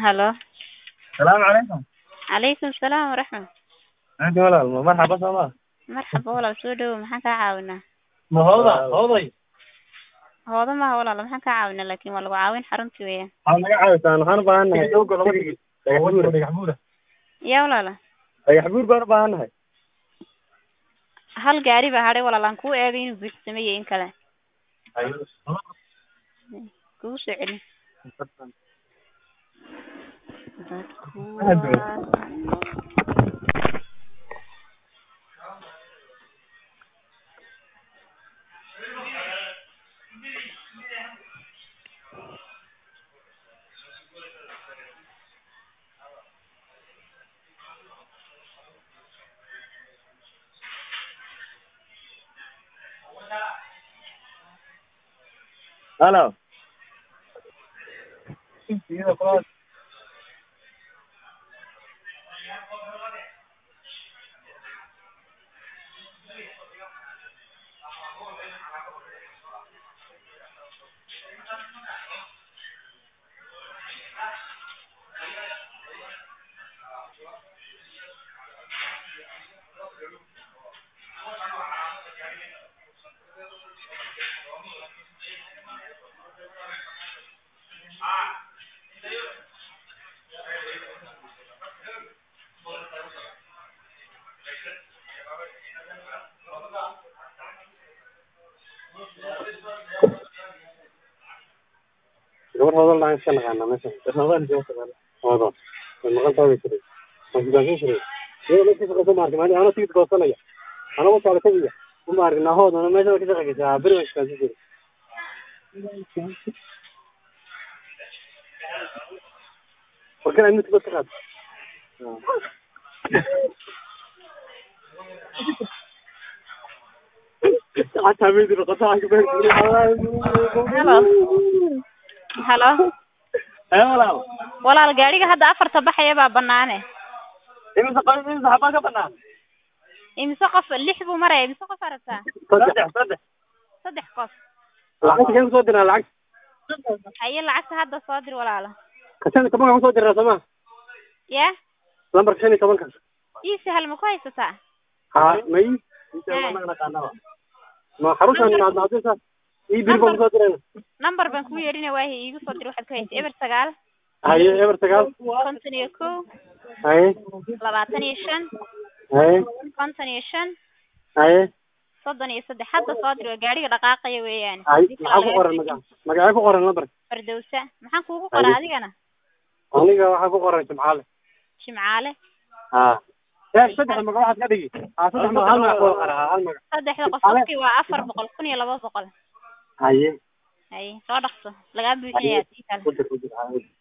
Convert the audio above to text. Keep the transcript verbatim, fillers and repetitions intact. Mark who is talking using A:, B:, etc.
A: هلو.
B: السلام عليكم.
A: عليكم السلام ورحمة.
B: أنت ولا مرحبا صباح.
A: مرحبا والله soo dhawow maxaan kaa caawinaa?
B: ما هوضة هوضي.
A: hoodo maaha walaal maxaan kaa caawinaa laakiin waa lagu caawin xaruntii weeyaan.
B: أنا قاعد أنا أنا بهنا دوق ولا بدي. يحبور يحبور.
A: yaa walaala
B: يحبور بنا بهنا.
A: hal gaari baa hadhay walaal aan kuu eegay inuu buuxsameeyay in kale
B: أيوة.
A: kugu soo celin
B: هذا. هلا. gabar hoodan baan iska naqaanaa meesha hoodan joogta hoodan maqal taaway jiray waxaan jiray iyo meesha shaqo soo maartay maanta ana tigid goosanaya ana ma kala tagiya uma aragna hoodan meesha ka shaqeysaa bari way iska jiray وكان عندي بس قاعد قعدت عميدي القطاع كبير
A: halo halo
B: ايوه
A: walaal gaariga hadda afarta baxaya baa banaane
B: إمتى قال إمتى حباك بنان
A: imise qof lix buu maraya imise qof aragtaa
B: صدق صدق
A: saddex qof
B: lacagta kan soo diraa lacag
A: haye lacagta hadda soo dir walaala
B: kashan toban kan soo diraa sama
A: ya
B: lambar shan iyo toban kan
A: ii sahal ma ku haysataa
B: ha may inta ma naqaanaa ma xaruntan ma naadisa ii bir baan soo diraa
A: number baan ku yeerinay waahi iigu soo dir waxaad ku haysaa eber sagaal
B: haye eber sagaal
A: konton iyo kow
B: haye
A: labaatan iyo shan
B: haye
A: konton iyo shan
B: haye
A: soddon iyo saddex hadda soo dir waa gaariga dhaqaaqaya weeyaan
B: haye maxaa ku qoran magaca magaca ku qoran lambar
A: fardowsa maxaan kuugu qoraa adigana
B: aniga waxaa ku qoran jimcaale
A: jimcaale
B: ha ee saddex magac waxaad ka dhigi ha saddex magac hal magac wada qoraa hal magac
A: saddexda qof qofkii waa afar boqol kun iyo laba boqol
B: haye
A: haye soo dhaqso lagaa buuxinayaa tii kale
B: ku dir ku dir